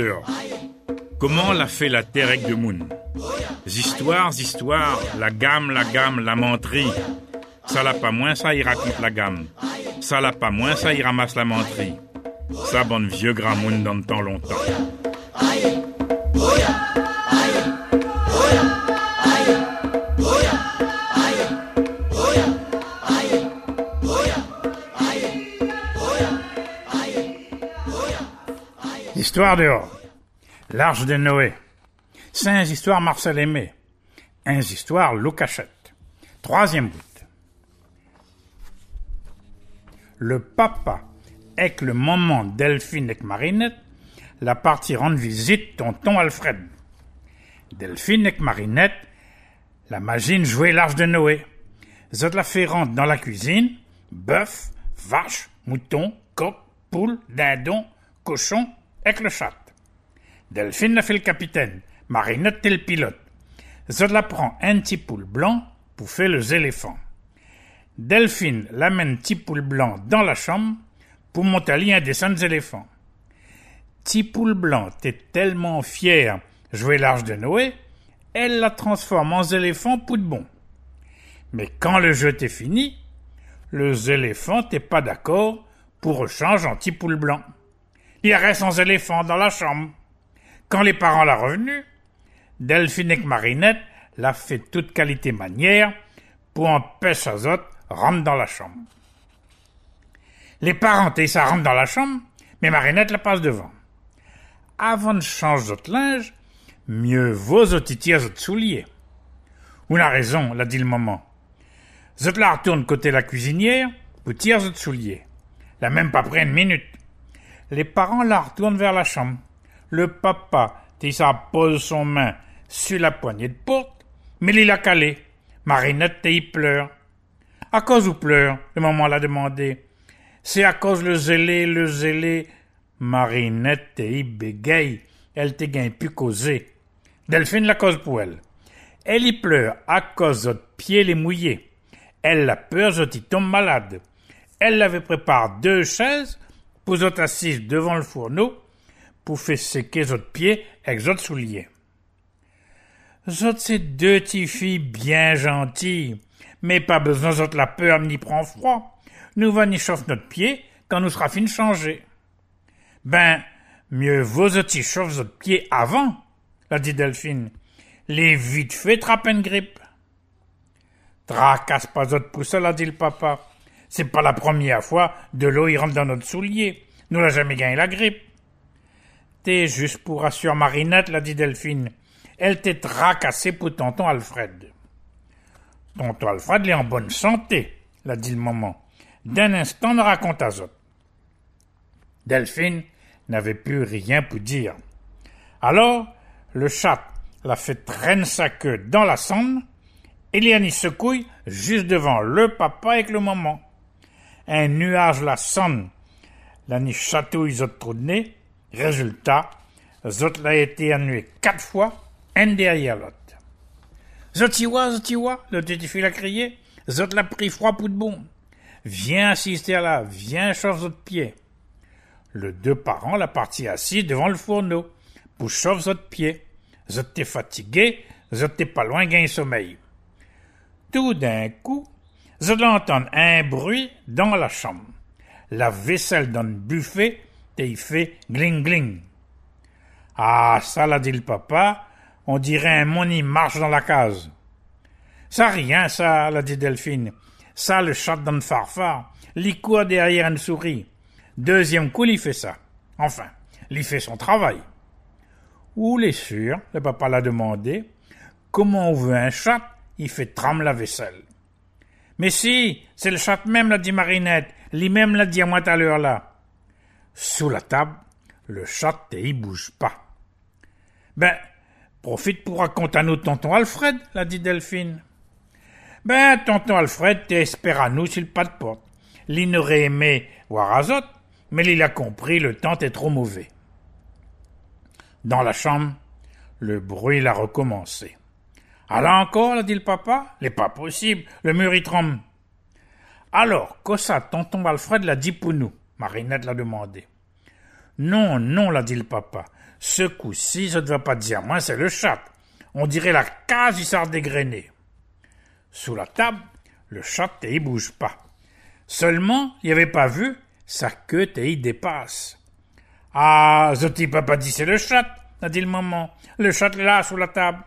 dehors. Comment l'a fait la terre avec de moun? Histoires, la gamme, la menterie. Ça l'a pas moins, ça, il raconte la gamme. Ça l'a pas moins, ça, il ramasse la menterie. Ça, bonne vieux grand moun dans le temps longtemps. Histoire dehors. L'Arche de Noé. 5 histoires Marcel Aimé. 1 histoire Lou Cachette. 3e bout. Le papa avec le maman Delphine et Marinette la partie rendre visite tonton Alfred. Delphine et Marinette la machine jouer l'Arche de Noé. Zot la fait rentrer dans la cuisine, bœuf, vache, mouton, coq, poule, dindon, cochon, avec le chat. Delphine la fait le capitaine, Marinette est le pilote. Zot la prend un petit poule blanc pour faire les éléphants. Delphine l'amène petit poule blanc dans la chambre pour monter un dessin des éléphants. Petit poule blanc est tellement fier de jouer l'Arche de Noé, elle la transforme en éléphant pour de bon. Mais quand le jeu est fini, les éléphants n'étaient pas d'accord pour rechange en petit poule blanc. Il reste sans éléphant dans la chambre. Quand les parents la revenus, Delphine et Marinette l'a fait toute qualité manière pour empêcher les autres rentre dans la chambre. Les parents et ça rentre dans la chambre, mais Marinette la passe devant. Avant de changer votre linge, mieux vaut tirer votre soulier. On a raison, l'a dit le maman. Zot la retourne côté la cuisinière pour tirer votre soulier. La même pas près une minute. Les parents la retournent vers la chambre. Le papa, ça pose son main sur la poignée de porte, mais il a calé. Marinette, il pleure. À cause où pleure? Le maman l'a demandé. C'est à cause le zélé. Marinette, il bégaye. Elle te gagne plus causer. Delphine la cause pour elle. Elle y pleure à cause de pieds les mouillés. Elle a peur de tombe malade. Elle avait préparé 2 chaises pour zot assises devant le fourneau pour faire séquer zot pieds avec zot souliers. Zot c'est 2 petites filles bien gentilles, mais pas besoin zot la peur ni prend froid. Nous va ni chauffe notre pied quand nous sera fin de changer. Ben, mieux vaut zot y chauffe zot pied avant, l'a dit Delphine. Les vite fait trappe une grippe. Tracasse pas zot pour ça, l'a dit le papa. C'est pas la première fois de l'eau y rentre dans notre soulier. Nous l'a jamais gagné la grippe. T'es juste pour rassurer Marinette, l'a dit Delphine. Elle t'est tracassée pour tonton Alfred. Tonton Alfred est en bonne santé, l'a dit le maman. D'un instant, on raconte à zot. Delphine n'avait plus rien pour dire. Alors, le chat l'a fait traîner sa queue dans la sonde et il y a mis secouille juste devant le papa avec le maman. Un nuage la sonne, la ni chatouille zot trou de nez. Résultat, zot l'a été annué 4 fois, un derrière l'autre. Zotiwa, le petit fil a crié. Zot l'a pris froid pour de bon. Viens assister à là, viens chauffe zot pied. Les 2 parents l'a parti assis devant le fourneau pour chauffe zot pied. Zot t'es fatigué, zot t'es pas loin gagne sommeil. Tout d'un coup, zot l'entend un bruit dans la chambre. La vaisselle dans le buffet, et il fait gling gling. Ah, ça l'a dit le papa, on dirait un moni marche dans la case. Ça rien, ça, l'a dit Delphine. Ça, le chat dans le farfar, l'y court derrière une souris. 2e coup, il fait ça. Enfin, il fait son travail. Où l'est sûr, le papa l'a demandé, comment on veut un chat, il fait trame la vaisselle. Mais si, c'est le chat même, l'a dit Marinette, lui-même l'a dit à moi tout à l'heure là. Sous la table, le chat il bouge pas. Ben, profite pour raconter à nous tonton Alfred, l'a dit Delphine. Ben, tonton Alfred t'espère à nous sur le pas de porte. Il aurait aimé voir Azot, mais il a compris le temps est trop mauvais. Dans la chambre, le bruit a recommencé. Alors encore, l'a dit le papa, n'est pas possible, le mur y tremble. Alors, qu'est-ce que ça, tonton Alfred l'a dit pour nous? Marinette l'a demandé. Non, l'a dit le papa. Ce coup-ci, ça ne va pas dire moins, c'est le chat. On dirait la case du sort dégrainé. Sous la table, le chat il bouge pas. Seulement, il avait pas vu, sa queue il dépasse. Ah, zoti papa dit c'est le chat, a dit le maman. Le chat là, sous la table.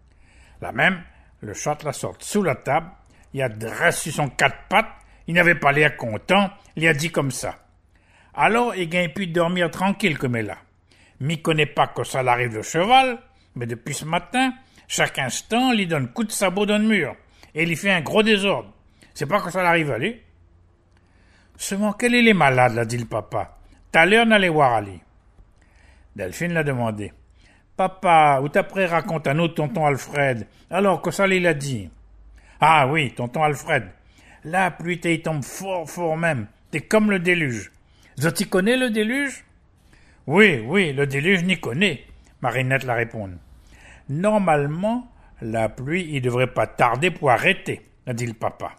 La même, le chat la sort sous la table, il a dressé son quatre pattes, il n'avait pas l'air content, il a dit comme ça. Alors, il gagne pu dormir tranquille comme elle a. M'y connaît pas que ça l'arrive le cheval, mais depuis ce matin, chaque instant, il lui donne coup de sabot dans le mur, et il y fait un gros désordre. C'est pas que ça l'arrive, allez. Seulement, quel est les malades, l'a dit le papa. T'as l'heure d'aller voir Ali. Delphine l'a demandé. Papa, où t'après raconte à nous tonton Alfred, alors que ça il a dit. Ah oui, tonton Alfred. La pluie t'y tombe fort, fort même. T'es comme le déluge. Zoti connais le déluge? Oui, le déluge n'y connaît, Marinette la répond. Normalement, la pluie, il devrait pas tarder pour arrêter, a dit le papa.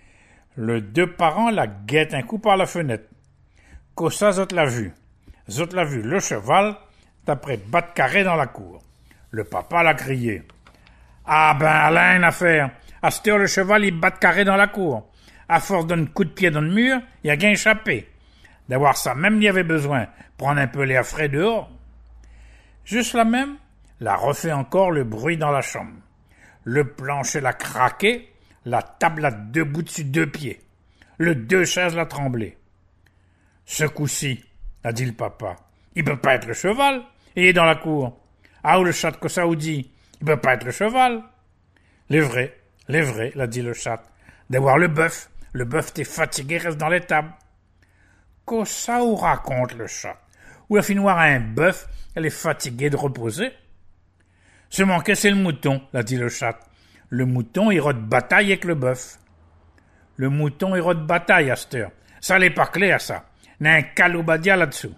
Le deux parents la guettent un coup par la fenêtre. Qu'au ça, zot l'a vu. Zot l'a vu, le cheval, d'après battre carré dans la cour. Le papa l'a crié. Ah ben, Alain, une affaire. À cette heure, le cheval, il bat carré dans la cour. À force d'un coup de pied dans le mur, il a bien échappé. D'avoir ça, même il y avait besoin. Prendre un peu l'air frais dehors. Juste là même, l'a refait encore le bruit dans la chambre. Le plancher l'a craqué, la table a debout dessus 2 pieds. Le 2 chaises l'a tremblé. Ce coup-ci, a dit le papa, il peut pas être le cheval, il est dans la cour. Ah, ou le chat que ça ou dit, il peut pas être le cheval. Les vrais, l'a dit le chat. D'avoir le bœuf t'est fatigué, reste dans l'étable. Que ça ou raconte le chat? Ou la fille noire a un bœuf, elle est fatiguée de reposer. Ce manquait, c'est le mouton, l'a dit le chat. Le mouton ira de bataille avec le bœuf. Le mouton ira de bataille à cette heure. Ça n'est pas clair, ça. N'a un calobadia là-dessous.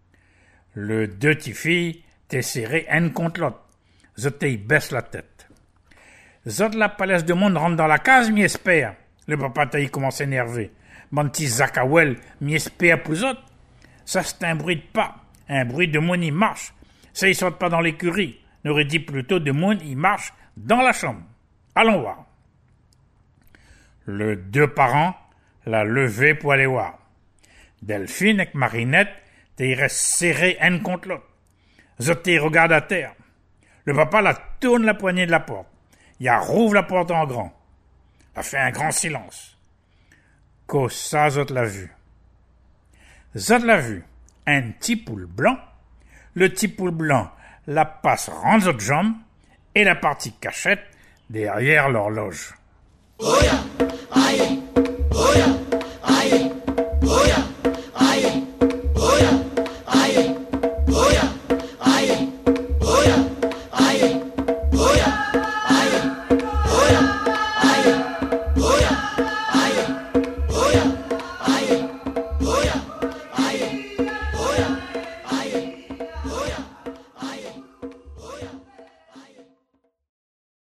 Le deux petits filles t'es serré une contre l'autre. Zot y baisse la tête. Zot la palais de monde rentre dans la case, m'y espère. Le papa t'a y commencé à énerver. Mon petit Zakawel, m'y espère pour zot. Ça c'est un bruit de pas. Un bruit de monde y marche. Ça y saute pas dans l'écurie. N'aurait dit plutôt de monde y marche dans la chambre. Allons voir. Le deux parents l'a levé pour aller voir. Delphine avec Marinette, t'y reste serré une contre l'autre. Zot y regarde à terre. Le papa la tourne la poignée de la porte. Il a rouvre la porte en grand. A fait un grand silence. Que ça, Zot l'a vu. Zot l'a vu. Un petit poule blanc. Le petit poule blanc la passe rendre Zot jambe et la partie cachette derrière l'horloge. Oh yeah.